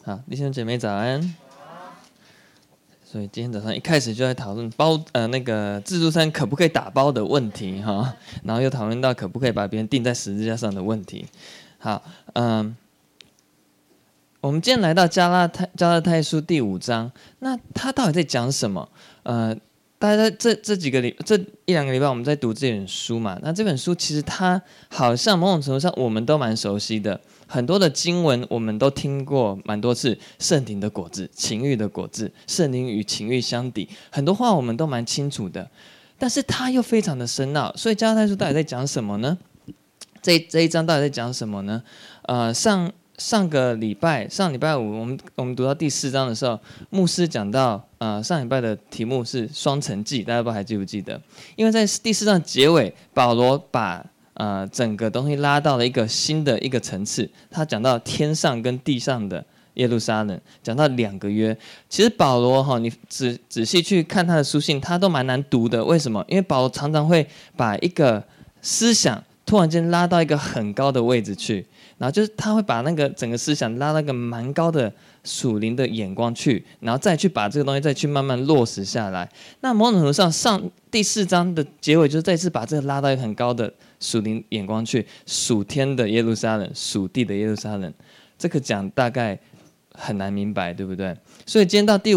好，弟兄姐妹早安。所以今天早上一开始就在讨论那个自助餐可不可以打包的问题哈，然后又讨论到可不可以把别人钉在十字架上的问题。好，我们今天来到加拉太书第5章，那他到底在讲什么？大家这一两个礼拜我们在读这本书嘛，那这本书其实它好像某种程度上我们都蛮熟悉的，很多的经文我们都听过蛮多次，圣灵的果子、情欲的果子，圣灵与情欲相抵，很多话我们都蛮清楚的，但是它又非常的深奥，所以加拉太书到底在讲什么呢？这一章到底在讲什么呢？上礼拜五，我们读到第4章的时候，牧师讲到，上礼拜的题目是双城记，大家不知道还记不记得？因为在第4章结尾，保罗把整个东西拉到了一个新的一个层次，他讲到天上跟地上的耶路撒冷，讲到2个约。其实保罗你仔细去看他的书信，他都蛮难读的。为什么？因为保罗常常会把一个思想突然间拉到一个很高的位置去。然后就是他会把那个整个思想拉到一个蛮高的属灵的眼光去，然后再去把这个东西再去慢慢落实下来。那某种程度上，第4章的结尾就是再次把这个拉到一个很高的属灵眼光去，属天的耶路撒冷，属地的耶路撒冷。这个讲大概很难明白，对不对？所以今天到第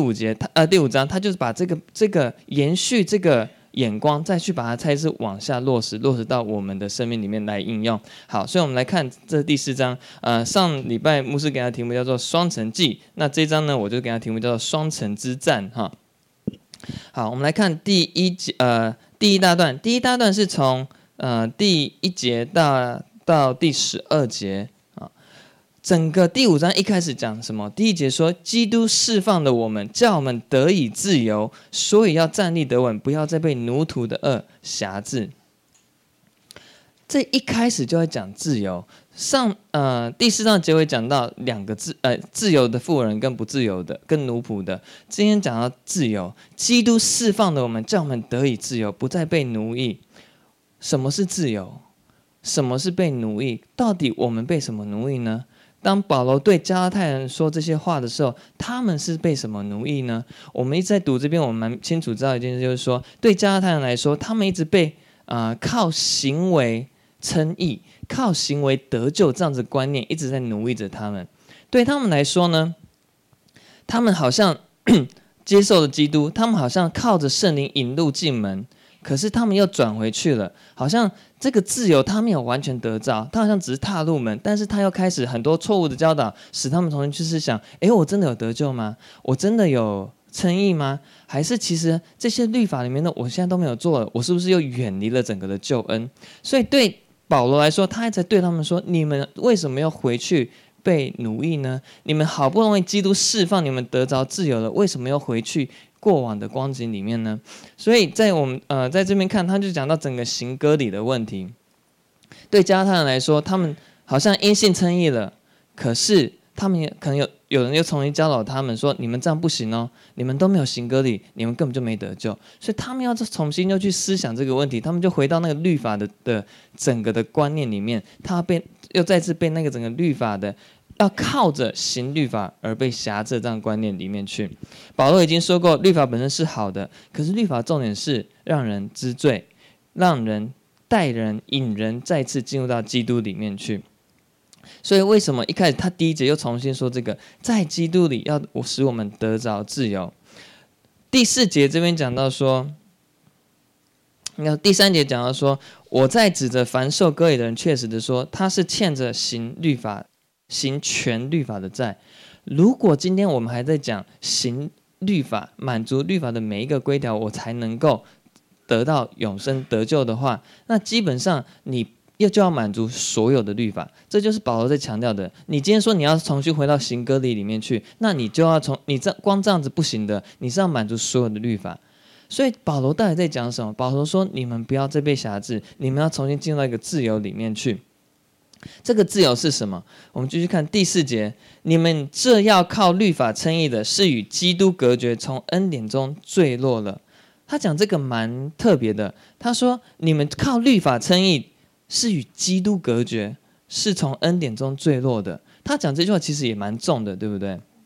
5章，他就是把这个延续这个眼光，再去把它再次往下落实到我们的生命里面来应用。好，所以我们来看这第4章。上礼拜牧师给他的题目叫做双城记，那这一章呢，我就给他题目叫做双城之战。哈，好，我们来看第一大段。第一大段是从第1节到第12节。整个第5章一开始讲什么？第1节说，基督释放了我们，叫我们得以自由，所以要站立得稳，不要再被奴仆的恶辖制。这一开始就会讲自由。第4章结尾讲到2个字，自由的富人跟不自由的，跟奴仆的。今天讲到自由，基督释放了我们，叫我们得以自由，不再被奴役。什么是自由？什么是被奴役？到底我们被什么奴役呢？当保罗对加拉太人说这些话的时候，他们是被什么奴役呢？我们一直在读这边，我们蛮清楚知道一件事，就是说，对加拉太人来说，他们一直被靠行为称义、靠行为得救这样子观念一直在奴役着他们。对他们来说呢，他们好像接受了基督，他们好像靠着圣灵引路进门，可是他们又转回去了，好像这个自由他没有完全得着，他好像只是踏入门，但是他又开始很多错误的教导，使他们重新去思想，我真的有得救吗？我真的有称义吗？还是其实这些律法里面的我现在都没有做了，我是不是又远离了整个的救恩？所以对保罗来说，他还在对他们说，你们为什么要回去被奴役呢？你们好不容易基督释放你们得着自由了，为什么要回去过往的光景里面呢？所以在我们在这边看，他就讲到整个行割礼的问题。对加拉太人来说，他们好像因信称义了，可是他们也可能有人又重新教导他们说，你们这样不行哦，你们都没有行割礼，你们根本就没得救。所以他们要重新又去思想这个问题，他们就回到那个律法的整个的观念里面，又再次被那个整个律法的要靠着行律法而被辖制这样的观念里面去。保罗已经说过，律法本身是好的，可是律法重点是让人知罪，让人带人引人再次进入到基督里面去。所以为什么一开始他第1节又重新说这个，在基督里要使我们得着自由。第4节这边讲到说，第3节讲到说，我在指着凡受割礼的人确实的说，他是欠着行全律法的债。如果今天我们还在讲行律法，满足律法的每一个规条，我才能够得到永生得救的话，那基本上你就要满足所有的律法。这就是保罗在强调的。你今天说你要重新回到行割礼里面去，那你就要光这样子不行的，你是要满足所有的律法。所以保罗到底在讲什么？保罗说，你们不要再被辖制，你们要重新进入到一个自由里面去。这个自由是什么？我们继续看第4节，你们这要靠律法称义的，是与基督隔绝，从恩典中坠落了。他讲这个蛮特别的，他说你们靠律法称义是与基督隔绝，是从恩典中坠落的。他讲这句话其实也蛮重的，对不对？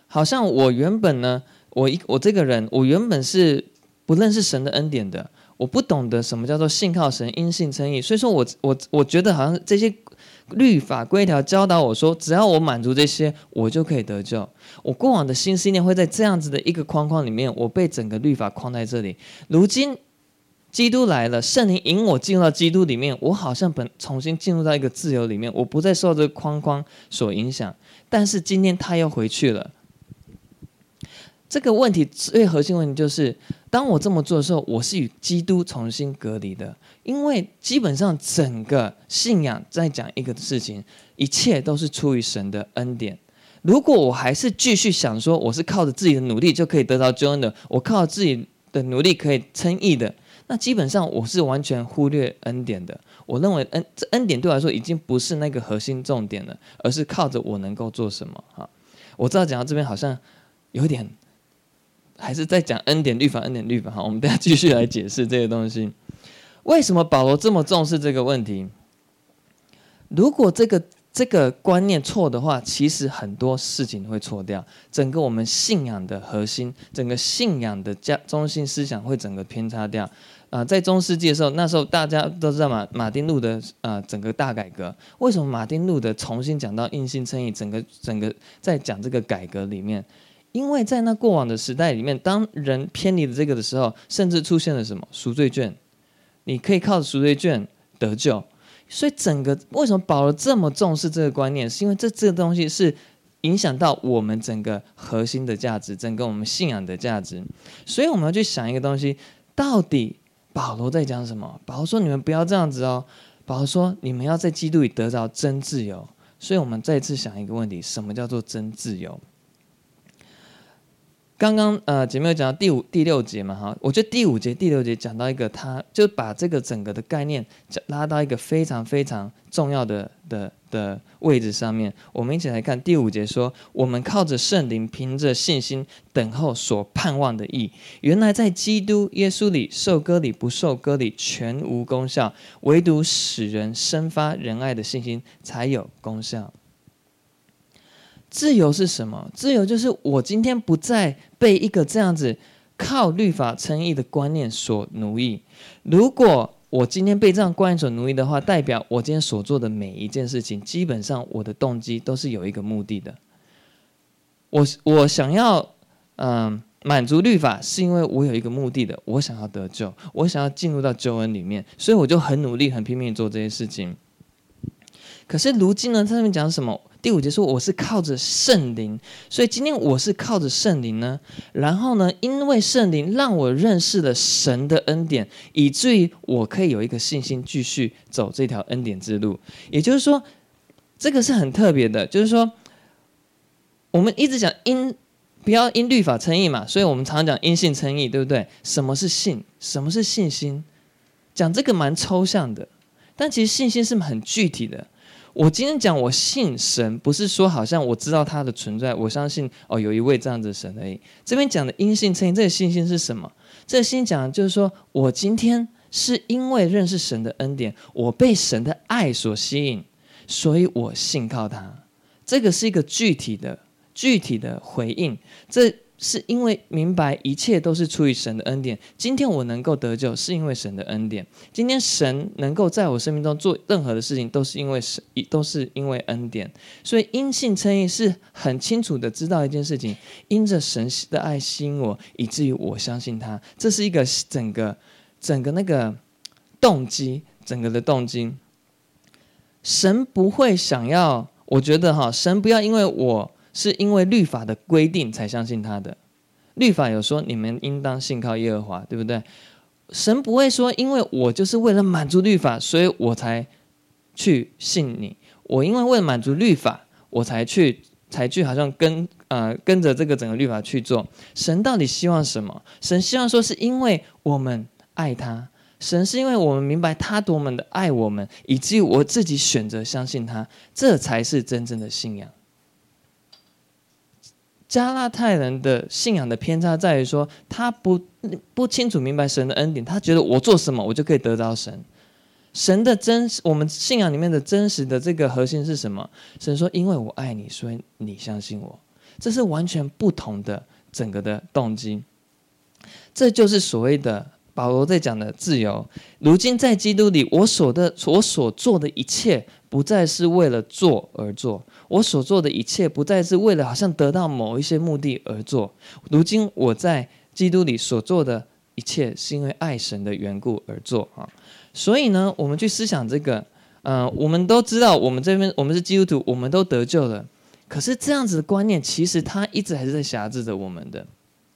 好像我原本呢，我这个人，我原本是不认识神的恩典的，我不懂得什么叫做信靠神、因信称义，所以说我觉得好像这些律法规条教导我说，只要我满足这些，我就可以得救。我过往的心思念会在这样子的一个框框里面，我被整个律法框在这里。如今基督来了，圣灵引我进入到基督里面，我好像重新进入到一个自由里面，我不再受这个框框所影响。但是今天他又回去了。这个问题最核心问题就是，当我这么做的时候，我是与基督重新隔离的。因为基本上整个信仰在讲一个事情，一切都是出于神的恩典。如果我还是继续想说我是靠着自己的努力就可以得到救恩的，我靠着自己的努力可以称义的，那基本上我是完全忽略恩典的。我认为这恩典对我来说已经不是那个核心重点了，而是靠着我能够做什么。我知道讲到这边好像有点还是在讲恩典律法，恩典律法。好，我们等一下继续来解释这些东西。为什么保罗这么重视这个问题？如果这个观念错的话，其实很多事情会错掉，整个我们信仰的核心，整个信仰的中心思想会整个偏差掉。在中世纪的时候，那时候大家都知道马丁路德整个大改革。为什么马丁路德重新讲到因信称义，整个在讲这个改革里面？因为在那过往的时代里面，当人偏离了这个的时候，甚至出现了什么赎罪券，你可以靠着赎罪券得救。所以整个为什么保罗这么重视这个观念，是因为这个东西是影响到我们整个核心的价值，整个我们信仰的价值。所以我们要去想一个东西，到底保罗在讲什么？保罗说你们不要这样子哦，保罗说你们要在基督里得着真自由。所以我们再次想一个问题，什么叫做真自由？刚刚姐妹有讲到第六节嘛，哈，我觉得第5节、第6节讲到一个，他就把这个整个的概念拉到一个非常非常重要的位置上面。我们一起来看第5节说，我们靠着圣灵，凭着信心等候所盼望的义。原来在基督耶稣里受割礼不受割礼全无功效，唯独使人生发仁爱的信心才有功效。自由是什么？自由就是我今天不再被一个这样子靠律法称义的观念所奴役。如果我今天被这样观念所奴役的话，代表我今天所做的每一件事情，基本上我的动机都是有一个目的的。我想要满足律法，是因为我有一个目的的，我想要得救，我想要进入到救恩里面，所以我就很努力、很拼命做这些事情。可是如今呢，他们讲什么？第5节说我是靠着圣灵，所以今天我是靠着圣灵呢，然后呢，因为圣灵让我认识了神的恩典，以至于我可以有一个信心继续走这条恩典之路。也就是说，这个是很特别的，就是说我们一直讲不要因律法称义嘛，所以我们常讲因信称义，对不对？什么是信？什么是信心？讲这个蛮抽象的，但其实信心是很具体的。我今天讲我信神，不是说好像我知道他的存在，我相信有一位这样子的神而已。这边讲的因信称义，这个信心是什么？这个信心讲的就是说我今天是因为认识神的恩典，我被神的爱所吸引，所以我信靠他。这个是一个具体的回应，这是因为明白一切都是出于神的恩典。今天我能够得救，是因为神的恩典。今天神能够在我生命中做任何的事情，都是因为恩典。所以因信称义是很清楚的知道一件事情，因着神的爱吸引我，以至于我相信他。这是一个整个那个动机，整个的动机。神不会想要，我觉得神不要因为我是因为律法的规定才相信他的。律法有说你们应当信靠耶和华，对不对？神不会说因为我就是为了满足律法，所以我才去信你。我因为为了满足律法，我才去好像跟着这个整个律法去做。神到底希望什么？神希望说是因为我们爱他，神是因为我们明白他多么的爱我们，以至于我自己选择相信他，这才是真正的信仰。加拉太人的信仰的偏差在于说，他不清楚明白神的恩典，他觉得我做什么我就可以得到神。神的我们信仰里面的真实的这个核心是什么？神说因为我爱你，所以你相信我。 这是完全不同的整个的动机。这就是所谓的保罗在讲的自由。如今在基督里，我所做的一切，不再是为了做而做，我所做的一切不再是为了好像得到某一些目的而做。如今我在基督里所做的一切，是因为爱神的缘故而做啊。所以呢，我们去思想这个，我们都知道，我们这边我们是基督徒，我们都得救了。可是这样子的观念，其实它一直还是在辖制着我们的。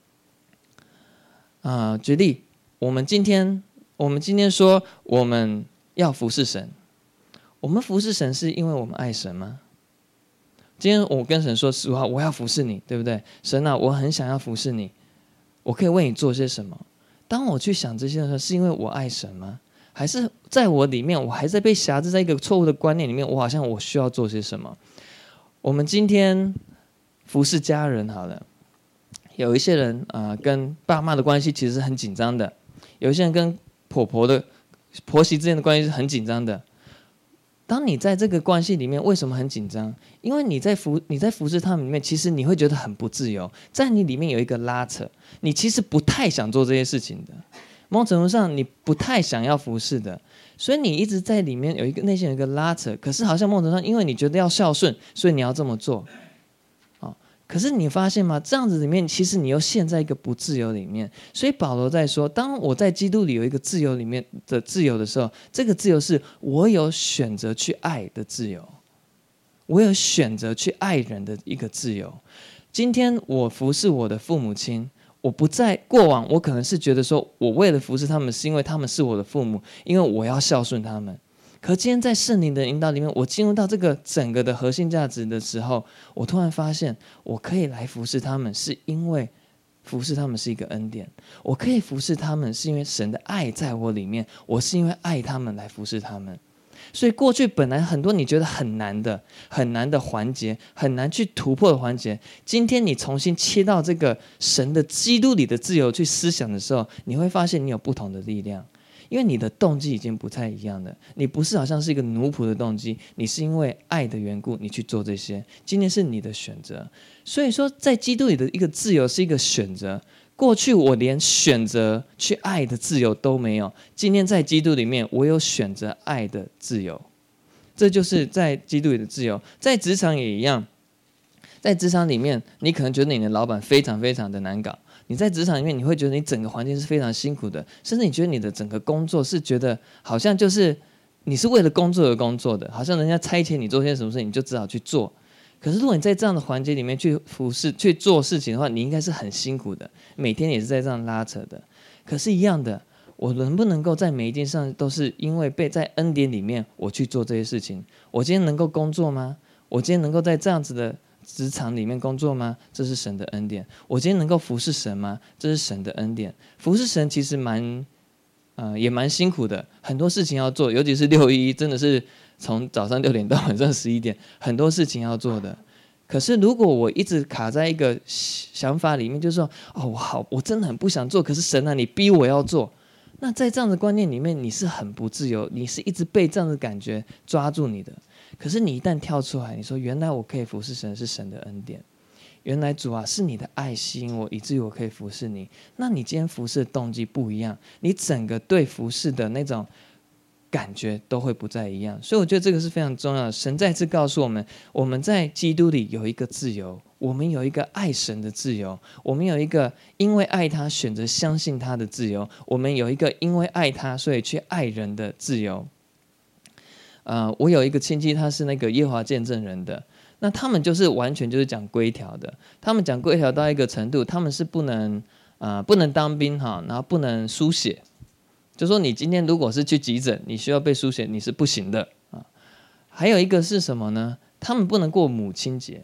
举例，我们今天说我们要服侍神，我们服侍神是因为我们爱神吗？今天我跟神说实话，我要服侍你，对不对？神啊，我很想要服侍你，我可以为你做些什么？当我去想这些的时候，是因为我爱神吗？还是在我里面，我还在被辖制在一个错误的观念里面，我好像我需要做些什么？我们今天服侍家人好了，有一些人跟爸妈的关系其实是很紧张的，有一些人跟婆媳之间的关系是很紧张的。当你在这个关系里面，为什么很紧张？因为你在服侍他们里面，其实你会觉得很不自由，在你里面有一个拉扯，你其实不太想做这些事情的。某种程度上，你不太想要服侍的，所以你一直在里面内心有一个拉扯。可是好像某种程度上，因为你觉得要孝顺，所以你要这么做。可是你发现吗？这样子里面，其实你又陷在一个不自由里面。所以保罗在说，当我在基督里有一个自由里面的自由的时候，这个自由是我有选择去爱的自由，我有选择去爱人的一个自由。今天我服侍我的父母亲，我不在过往，我可能是觉得说，我为了服侍他们，是因为他们是我的父母，因为我要孝顺他们。可今天在圣灵的引导里面，我进入到这个整个的核心价值的时候，我突然发现，我可以来服侍他们，是因为服侍他们是一个恩典。我可以服侍他们，是因为神的爱在我里面，我是因为爱他们来服侍他们。所以过去本来很多你觉得很难的环节，很难去突破的环节，今天你重新切到这个神的基督里的自由去思想的时候，你会发现你有不同的力量。因为你的动机已经不太一样了，你不是好像是一个奴仆的动机，你是因为爱的缘故，你去做这些。今天是你的选择，所以说在基督里的一个自由是一个选择。过去我连选择去爱的自由都没有，今天在基督里面，我有选择爱的自由。这就是在基督里的自由。在职场也一样，在职场里面，你可能觉得你的老板非常非常的难搞。你在职场里面，你会觉得你整个环境是非常辛苦的，甚至你觉得你的整个工作是觉得好像就是你是为了工作而工作的，好像人家差遣你做些什么事情，你就只好去做。可是如果你在这样的环节里面去服侍、去做事情的话，你应该是很辛苦的，每天也是在这样拉扯的。可是，一样的，我能不能够在每一件上都是因为被在恩典里面我去做这些事情？我今天能够工作吗？我今天能够在这样子的职场里面工作吗？这是神的恩典。我今天能够服侍神吗？这是神的恩典。服侍神其实也蛮辛苦的，很多事情要做，尤其是611，真的是从早上6点到晚上11点，很多事情要做的。可是如果我一直卡在一个想法里面，就是说，我真的很不想做，可是神啊，你逼我要做。那在这样的观念里面，你是很不自由，你是一直被这样的感觉抓住你的。可是你一旦跳出来，你说原来我可以服侍神，是神的恩典。原来主啊，是你的爱吸引我，以至于我可以服侍你。那你今天服侍的动机不一样，你整个对服侍的那种感觉都会不再一样。所以我觉得这个是非常重要的。神再次告诉我们，我们在基督里有一个自由，我们有一个爱神的自由，我们有一个因为爱他选择相信他的自由，我们有一个因为爱他所以去爱人的自由。我有一个亲戚，他是那个耶和华见证人的，那他们就是完全就是讲规条的。他们讲规条到一个程度，他们是不能当兵哈，然后不能输血，就说你今天如果是去急诊，你需要被输血，你是不行的啊。还有一个是什么呢？他们不能过母亲节。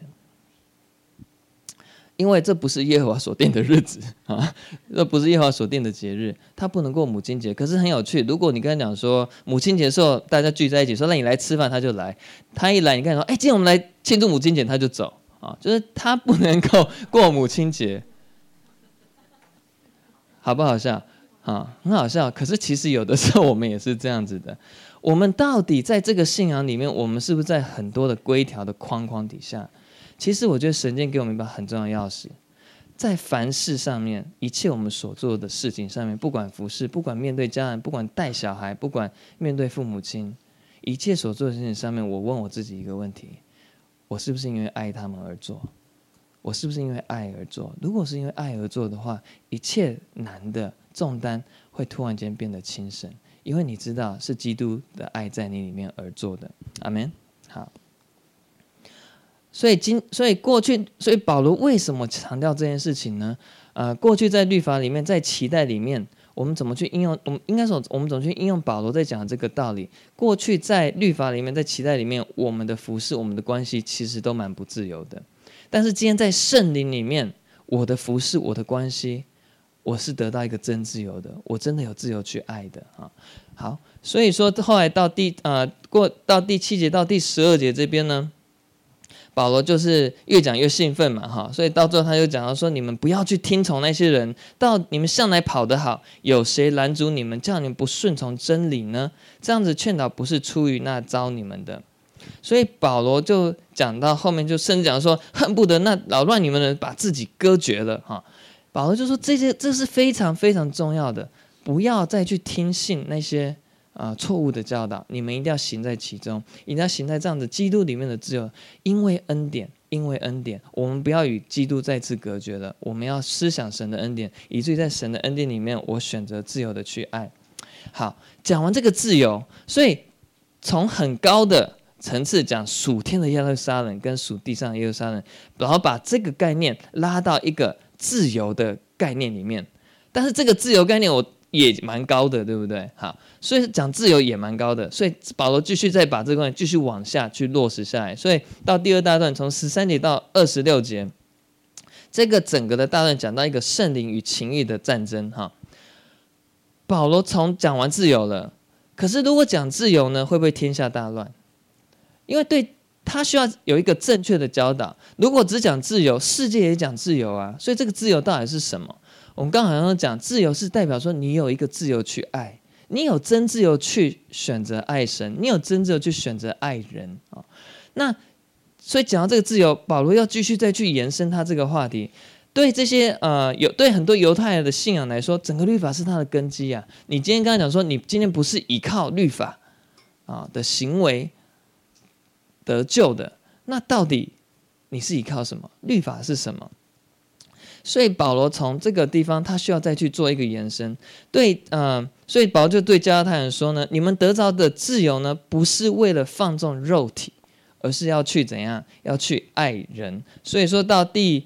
因为这不是耶和华所定的日子啊，这不是耶和华所定的节日，他不能过母亲节。可是很有趣，如果你跟他讲说母亲节的时候大家聚在一起，说那你来吃饭，他就来。他一来，你跟他说，今天我们来庆祝母亲节，他就走啊，就是他不能够过母亲节，好不好笑啊？很好笑。可是其实有的时候我们也是这样子的。我们到底在这个信仰里面，我们是不是在很多的规条的框框底下？ 其实我觉得神今天给我们一把很重要的钥匙，在凡事上面，一切我们所做的事情上面，不管服侍，不管面对家人，不管带小孩，不管面对父母亲，一切所做的事情上面，我问我自己一个问题：我是不是因为爱他们而做？我是不是因为爱而做？如果是因为爱而做的话，一切难的重担会突然间变得轻省，因为你知道是基督的爱在你里面而做的。阿们。好，所以保罗为什么强调这件事情呢？过去在律法里面，在期待里面，我们怎么去应用？我们应该说，我们怎么去应用保罗在讲的这个道理？过去在律法里面，在期待里面，我们的服事、我们的关系，其实都蛮不自由的。但是今天在圣灵里面，我的服事、我的关系，我是得到一个真自由的，我真的有自由去爱的啊。好，所以说后来到第7节到第12节这边呢，保罗就是越讲越兴奋嘛，哈，所以到最后他就讲到说，你们不要去听从那些人，到你们向来跑得好，有谁拦阻你们，叫你们不顺从真理呢？这样子劝导不是出于那招你们的。所以保罗就讲到后面，就甚至讲说，恨不得那扰乱你们的人把自己割绝了哈。保罗就说这是非常非常重要的，不要再去听信那些错误的教导，你们一定要行在其中，一定要行在这样的基督里面的自由，因为恩典，我们不要与基督再次隔绝了，我们要思想神的恩典，以至于在神的恩典里面，我选择自由的去爱。好，讲完这个自由，所以从很高的层次讲属天的耶路撒冷跟属地上的耶路撒冷，然后把这个概念拉到一个自由的概念里面，但是这个自由概念也蛮高的，对不对？好，所以讲自由也蛮高的，所以保罗继续再把这个观念继续往下去落实下来，所以到第二大段从13节到26节，这个整个的大段讲到一个圣灵与情欲的战争哈。保罗讲完自由了，可是如果讲自由呢，会不会天下大乱？因为对他需要有一个正确的教导。如果只讲自由，世界也讲自由啊，所以这个自由到底是什么？我们刚好像讲，自由是代表说你有一个自由去爱，你有真自由去选择爱神，你有真自由去选择爱人啊。那所以讲到这个自由，保罗要继续再去延伸他这个话题。对这些对很多犹太人的信仰来说，整个律法是他的根基啊。你今天刚才讲说，你今天不是依靠律法的行为得救的，那到底你是依靠什么？律法是什么？所以保罗从这个地方，他需要再去做一个延伸。所以保罗就对加拉太人说呢：你们得着的自由呢，不是为了放纵肉体，而是要去怎样？要去爱人。所以说到第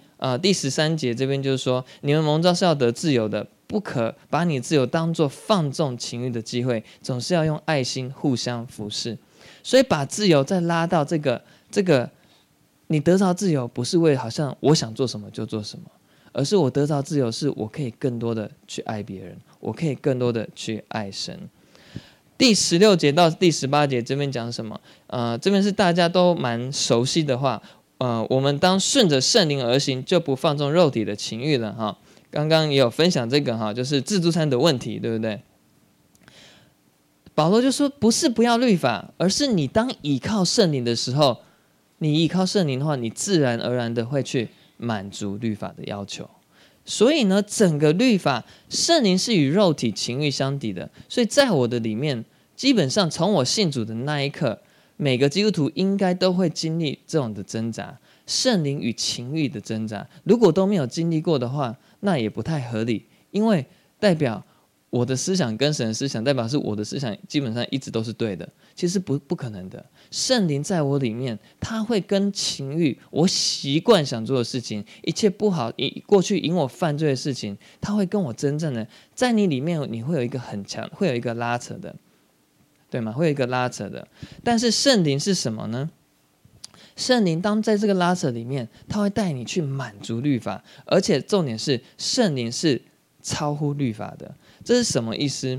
13节这边就是说，你们蒙召是要得自由的，不可把你自由当作放纵情欲的机会，总是要用爱心互相服侍。所以把自由再拉到这个，你得着自由不是为了好像我想做什么就做什么，而是我得着自由是我可以更多的去爱别人，我可以更多的去爱神。第16节到第18节这边讲什么？这边是大家都蛮熟悉的话，我们当顺着圣灵而行，就不放纵肉体的情欲了哈。刚刚也有分享这个哈，就是自助餐的问题，对不对？保罗就说，不是不要律法，而是你当倚靠圣灵的时候，你倚靠圣灵的话，你自然而然的会去满足律法的要求。所以呢，整个律法，圣灵是与肉体情欲相抵的。所以在我的里面，基本上从我信主的那一刻，每个基督徒应该都会经历这种的挣扎，圣灵与情欲的挣扎。如果都没有经历过的话，那也不太合理，因为代表我的思想跟神的思想，代表是我的思想基本上一直都是对的，其实不可能的。圣灵在我里面，他会跟情欲，我习惯想做的事情，一切不好，过去引我犯罪的事情，他会跟我真正的在你里面，你会有一个很强，会有一个拉扯的，对吗？会有一个拉扯的。但是圣灵是什么呢？圣灵当在这个拉扯里面，他会带你去满足律法，而且重点是圣灵是超乎律法的。这是什么意思？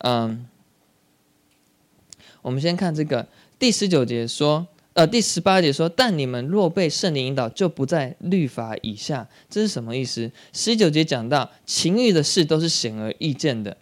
我们先看这个第19节说，第18节说，但你们若被圣灵引导，就不在律法以下。这是什么意思？19节讲到情欲的事都是显而易见的，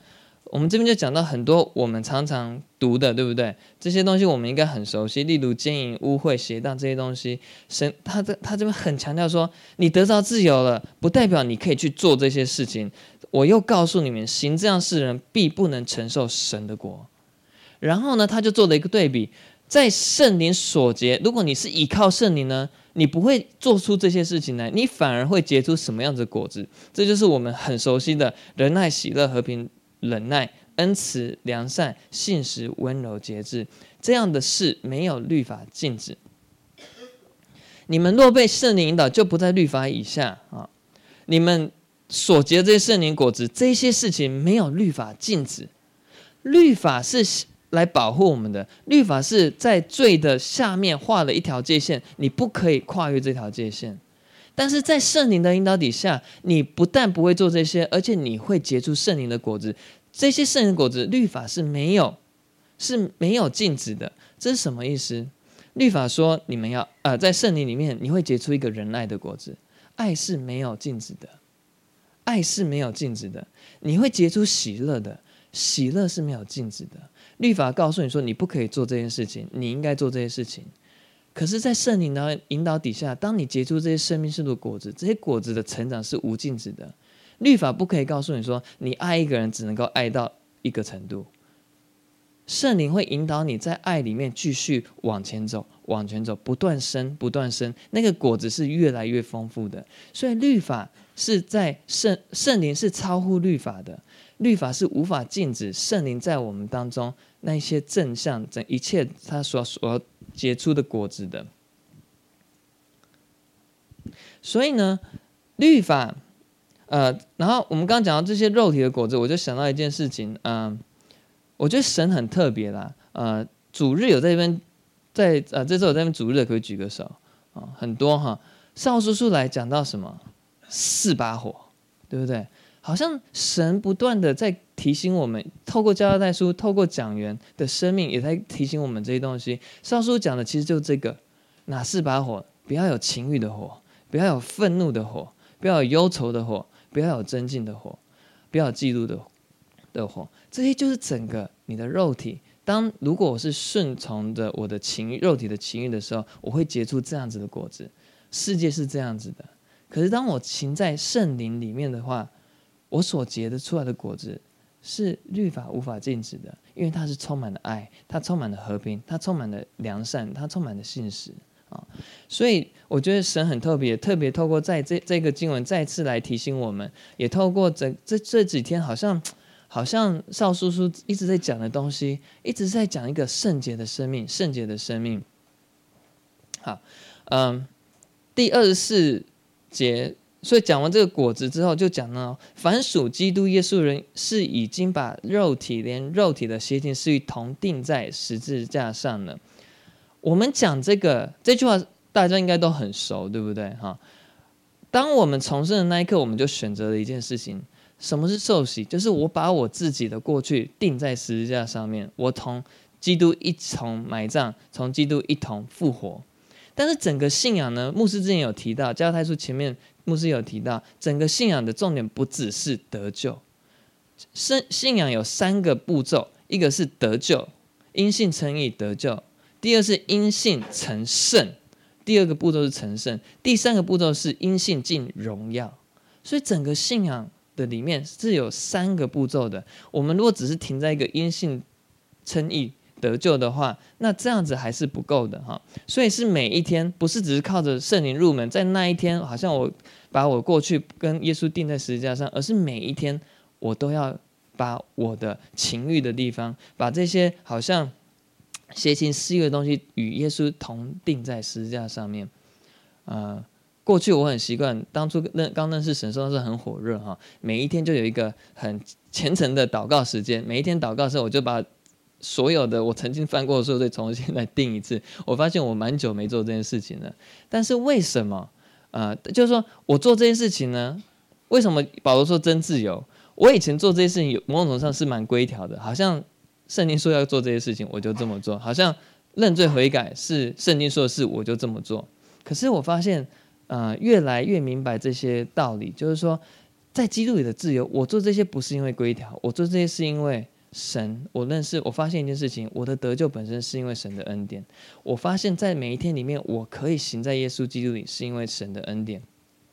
我们这边就讲到很多我们常常读的，对不对？这些东西我们应该很熟悉，例如奸淫、污秽、邪荡这些东西。神他这边很强调说，你得着自由了，不代表你可以去做这些事情。我又告诉你们，行这样事人必不能承受神的国。然后呢，他就做了一个对比，在圣灵所结，如果你是依靠圣灵呢，你不会做出这些事情来，你反而会结出什么样子的果子？这就是我们很熟悉的仁爱、喜乐、和平、忍耐、恩慈、良善、信实、温柔、节制，这样的事没有律法禁止。你们若被圣灵引导，就不在律法以下啊。你们所结的这些圣灵果子，这些事情没有律法禁止。律法是来保护我们的，律法是在罪的下面画了一条界限，你不可以跨越这条界限。但是在圣灵的引导底下，你不但不会做这些，而且你会结出圣灵的果子。这些圣灵果子，律法是没有禁止的。这是什么意思？律法说你们要在圣灵里面，你会结出一个仁爱的果子，爱是没有禁止的，爱是没有禁止的。你会结出喜乐的，喜乐是没有禁止的。律法告诉你说你不可以做这件事情，你应该做这些事情。可是在圣灵的引导底下，当你结出这些生命树的果子，这些果子的成长是无禁止的。律法不可以告诉你说你爱一个人只能够爱到一个程度，圣灵会引导你在爱里面继续往前走，往前走，不断生，不断生，那个果子是越来越丰富的。所以律法是在圣灵是超乎律法的，律法是无法禁止圣灵在我们当中那一些正向一切他所结出的果子的。所以呢，律法然后我们刚刚讲到这些肉体的果子，我就想到一件事情，我觉得神很特别啦。主日有在这边，这次我在这边主日，可不可以举个手很多哈。少叔叔来讲到什么4把火，对不对？好像神不断的在提醒我们，透过加拉太书，透过讲员的生命，也在提醒我们这些东西。少叔讲的其实就是这个，哪4把火？不要有情欲的火，不要有愤怒的火，不要有忧愁的火，不要有争竞的火，不要有嫉妒的火。这些就是整个你的肉体。如果我是顺从着我的肉体的情欲的时候，我会结出这样子的果子。世界是这样子的，可是当我行在圣灵里面的话，我所结的出来的果子是律法无法禁止的，因为它是充满了爱，它充满了和平，它充满了良善，它充满了信实所以我觉得神很特别，特别透过在这个经文再次来提醒我们，也透过这几天好像少叔叔一直在讲的东西，一直在讲一个圣洁的生命，圣洁的生命。好，第24节，所以讲完这个果子之后，就讲到凡属基督耶稣人，是已经把连肉体的邪情私欲同钉在十字架上了。我们讲这句话，大家应该都很熟，对不对？当我们重生的那一刻，我们就选择了一件事情。什么是受洗？就是我把我自己的过去钉在十字架上面，我同基督一同埋葬，从基督一同复活。但是整个信仰呢，牧师之前有提到，加拉太书前面牧师有提到，整个信仰的重点不只是得救，信仰有3个步骤，一个是得救，因信称义得救；第二是因信成圣，第2个步骤是成圣；第3个步骤是因信进荣耀。所以整个信仰的里面是有3个步骤的。我们如果只是停在一个因信称义得救的话，那这样子还是不够的所以是每一天，不是只是靠着圣灵入门，在那一天好像我把我过去跟耶稣钉在十字架上，而是每一天我都要把我的情欲的地方，把这些好像邪情私欲的东西与耶稣同钉在十字架上面。过去我很习惯，当初刚认识神的时候是很火热每一天就有一个很虔诚的祷告时间，每一天祷告的时候，我就把所有的我曾经犯过的错罪重新来定一次。我发现我蛮久没做这件事情了，但是为什么就是说我做这件事情呢？为什么保罗说真自由？我以前做这些事情某种程度上是蛮规条的，好像圣经说要做这些事情我就这么做，好像认罪悔改是圣经说的事我就这么做。可是我发现越来越明白这些道理，就是说在基督里的自由，我做这些不是因为规条，我做这些是因为神。我发现一件事情，我的得救本身是因为神的恩典。我发现在每一天里面，我可以行在耶稣基督里，是因为神的恩典。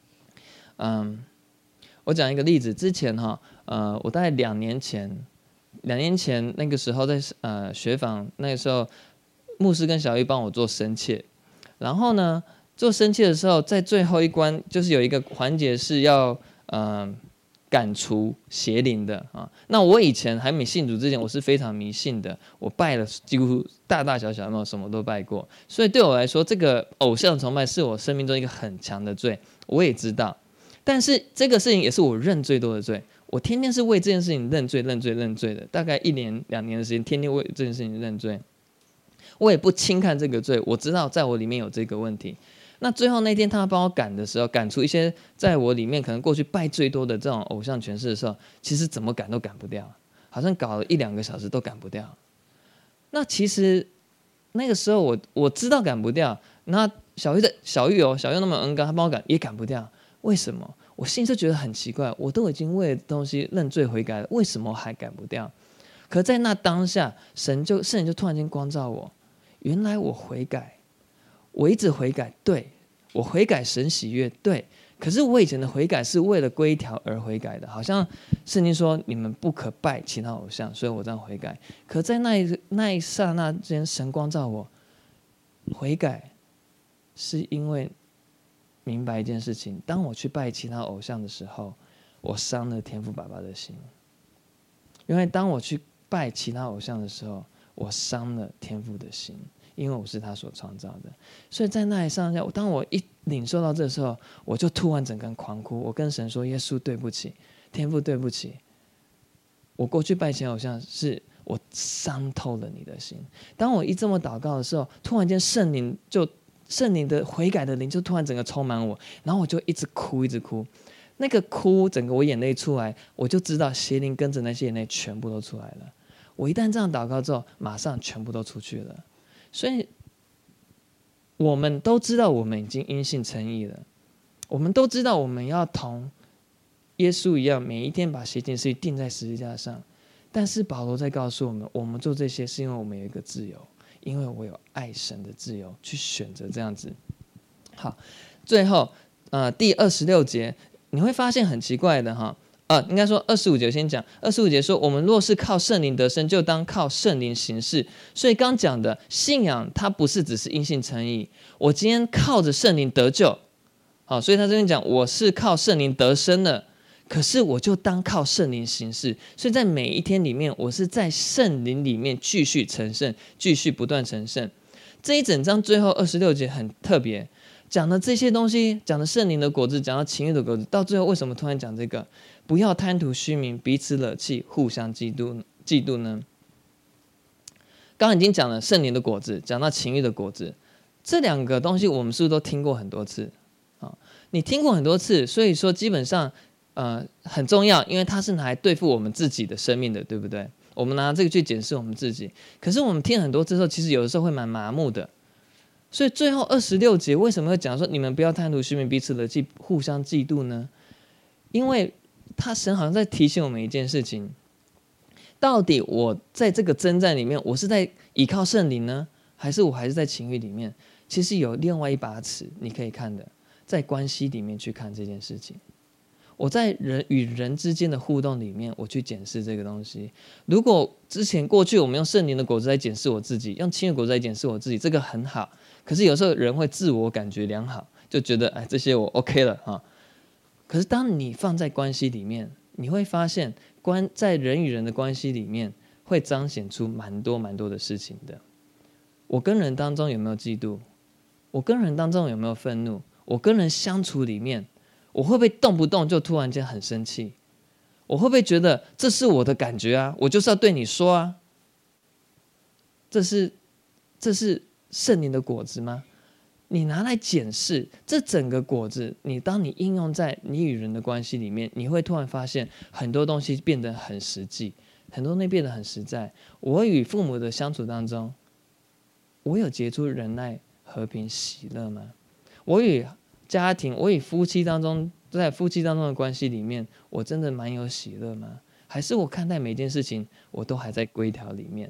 我讲一个例子，之前我大概2年前那个时候在学坊，那个时候牧师跟小玉帮我做深切，然后呢做深切的时候，在最后一关就是有一个环节是要赶除邪灵的啊。那我以前还没信主之前，我是非常迷信的，我拜了几乎大大小小有什么都拜过，所以对我来说，这个偶像崇拜是我生命中一个很强的罪，我也知道。但是这个事情也是我认最多的罪，我天天是为这件事情认罪的，大概1年2年的时间，天天为这件事情认罪。我也不轻看这个罪，我知道在我里面有这个问题。那最后那天他帮我赶的时候，赶出一些在我里面可能过去拜最多的这种偶像诠释的时候，其实怎么赶都赶不掉，好像搞了1-2个小时都赶不掉。那其实那个时候我知道赶不掉，那小玉那么恩高，他帮我赶也赶不掉。为什么？我心里就觉得很奇怪，我都已经为东西认罪悔改了，为什么还赶不掉？可在那当下，圣灵就突然间光照我，原来我悔改，我一直悔改，对，我悔改神喜悦，对。可是我以前的悔改是为了规条而悔改的，好像圣经说你们不可拜其他偶像，所以我这样悔改。可在那一刹那间，神光照我，悔改是因为明白一件事情，当我去拜其他偶像的时候，我伤了天父爸爸的心。因为当我去拜其他偶像的时候，我伤了天父的心，因为我是他所创造的。所以在那一刹那，当我一领受到这时候，我就突然整个人狂哭，我跟神说：耶稣对不起，天父对不起，我过去拜其他偶像是我伤透了你的心。当我一这么祷告的时候，突然间圣灵的悔改的灵就突然整个充满我，然后我就一直哭，那个哭整个我眼泪出来，我就知道邪灵跟着那些眼泪全部都出来了。我一旦这样祷告之后，马上全部都出去了。所以我们都知道我们已经因信称义了，我们都知道我们要同耶稣一样，每一天把邪情事情钉在十字架上。但是保罗在告诉我们，我们做这些是因为我们有一个自由，因为我有爱神的自由去选择这样子。好，最后第26节你会发现很奇怪的应该说25节先讲。25节说，我们若是靠圣灵得生，就当靠圣灵行事。所以刚讲的信仰，它不是只是因信称义，我今天靠着圣灵得救，好，所以他这边讲我是靠圣灵得生的，可是我就当靠圣灵行事。所以在每一天里面，我是在圣灵里面继续成圣，继续不断成圣。这一整章最后26节很特别，讲的这些东西，讲的圣灵的果子，讲到情欲的果子，到最后为什么突然讲这个？不要贪图虚名，彼此惹气，互相嫉妒呢？刚刚已经讲了圣灵的果子，讲到情欲的果子，这2个东西我们是不是都听过很多次？你听过很多次，所以说基本上很重要，因为它是拿来对付我们自己的生命的，对不对？我们拿这个去检视我们自己。可是我们听很多次之后，其实有的时候会蛮麻木的。所以最后26节为什么会讲说你们不要贪图虚名，彼此惹气，互相嫉妒呢？因为神好像在提醒我们一件事情，到底我在这个征战里面，我是在依靠圣灵呢，还是在情欲里面？其实有另外一把尺你可以看的，在关系里面去看这件事情。我在人与人之间的互动里面，我去检视这个东西。如果过去我们用圣灵的果子来检视我自己，用情欲的果子来检视我自己，这个很好。可是有时候人会自我感觉良好，就觉得这些我 OK 了可是当你放在关系里面，你会发现在人与人的关系里面，会彰显出蛮多的事情的。我跟人当中有没有嫉妒？我跟人当中有没有愤怒？我跟人相处里面，我会不会动不动就突然间很生气？我会不会觉得这是我的感觉啊？我就是要对你说啊？这是圣灵的果子吗？你拿来检视这整个果子，当你应用在你与人的关系里面，你会突然发现很多东西变得很实际，很多东西变得很实在。我与父母的相处当中，我有结出忍耐、和平、喜乐吗？我与家庭、我与夫妻当中在夫妻当中的关系里面，我真的蛮有喜乐吗？还是我看待每件事情，我都还在规条里面，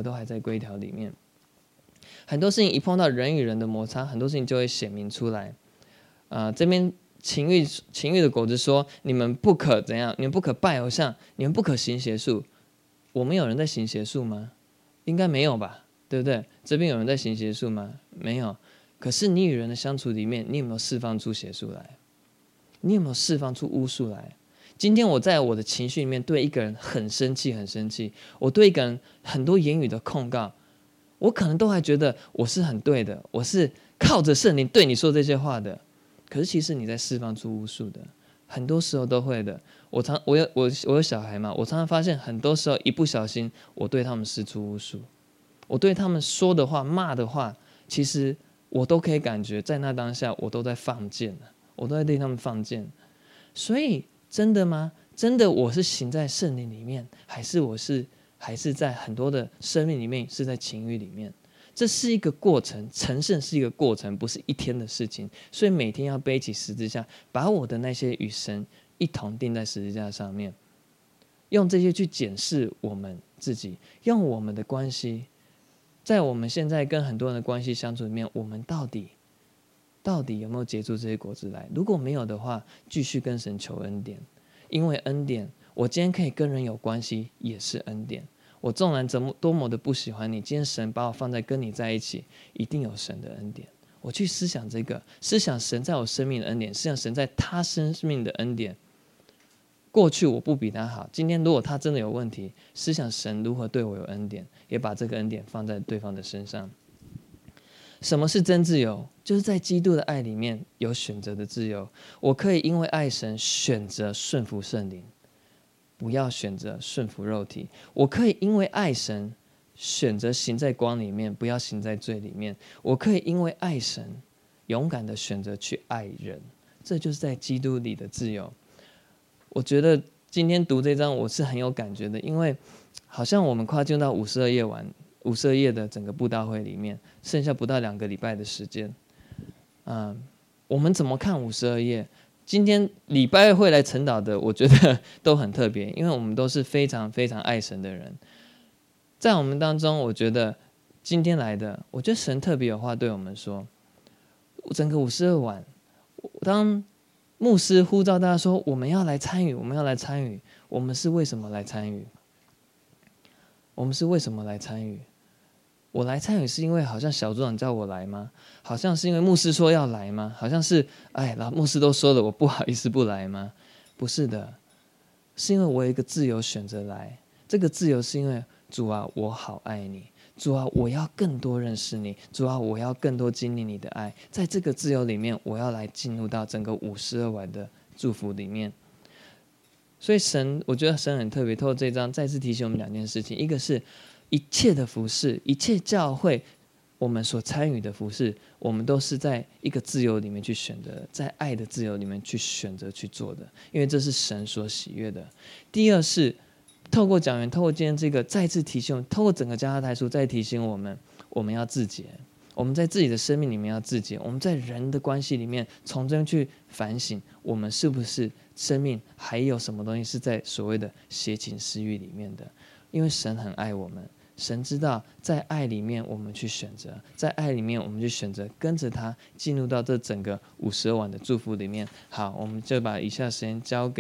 很多事情一碰到人与人的摩擦，很多事情就会显明出来。这边情欲的果子说，你们不可怎样，你们不可拜偶像，你们不可行邪术。我们有人在行邪术吗？应该没有吧，对不对？这边有人在行邪术吗？没有。可是你与人的相处里面，你有没有释放出邪术来？你有没有释放出巫术来？今天我在我的情绪里面对一个人很生气，我对一个人很多言语的控告，我可能都还觉得我是很对的，我是靠着圣灵对你说这些话的。可是其实你在释放出巫术的，很多时候都会的。我有小孩嘛，我常常发现很多时候一不小心，我对他们施出巫术，我对他们说的话、骂的话，其实我都可以感觉在那当下，我都在放箭，我都在对他们放箭。所以真的吗？真的我是行在圣灵里面，还是在很多的生命里面，是在情欲里面？这是一个过程，成圣是一个过程，不是一天的事情。所以每天要背起十字架，把我的那些与神一同钉在十字架上面，用这些去检视我们自己，用我们的关系，在我们现在跟很多人的关系相处里面，我们到底有没有结出这些果子来？如果没有的话，继续跟神求恩典，因为恩典，我今天可以跟人有关系，也是恩典。我纵然多么的不喜欢你，今天神把我放在跟你在一起，一定有神的恩典。我去思想这个，思想神在我生命的恩典，思想神在他生命的恩典。过去我不比他好，今天如果他真的有问题，思想神如何对我有恩典，也把这个恩典放在对方的身上。什么是真自由？就是在基督的爱里面有选择的自由。我可以因为爱神选择顺服圣灵，不要选择顺服肉体。我可以因为爱神选择行在光里面，不要行在罪里面。我可以因为爱神勇敢的选择去爱人，这就是在基督里的自由。我觉得今天读这章我是很有感觉的，因为好像我们快进到52页的整个布道会里面，剩下不到2个礼拜的时间。我们怎么看52页？今天礼拜会来晨祷的，我觉得都很特别，因为我们都是非常非常爱神的人。在我们当中，我觉得今天来的，我觉得神特别有话对我们说。整个52晚，当牧师呼召大家说我们要来参与，我们是为什么来参与？我来参与是因为好像小组长叫我来吗？好像是因为牧师说要来吗？好像是牧师都说了，我不好意思不来吗？不是的，是因为我有一个自由选择来。这个自由是因为主啊，我好爱你，主啊，我要更多认识你，主啊，我要更多经历你的爱。在这个自由里面，我要来进入到整个52晚的祝福里面。所以我觉得神很特别，透过这章再次提醒我们2件事情，一个是一切的服事，一切教会我们所参与的服事，我们都是在一个自由里面去选择，在爱的自由里面去选择去做的，因为这是神所喜悦的。第二是透过讲员，透过今天这个再次提醒，透过整个加拉太书再提醒我们要自洁，我们在自己的生命里面要自洁，我们在人的关系里面从中去反省，我们是不是生命还有什么东西是在所谓的邪情私欲里面的。因为神很爱我们，神知道在爱里面我们去选择，在爱里面我们去选择跟着他进入到这整个52晚的祝福里面。好，我们就把以下时间交给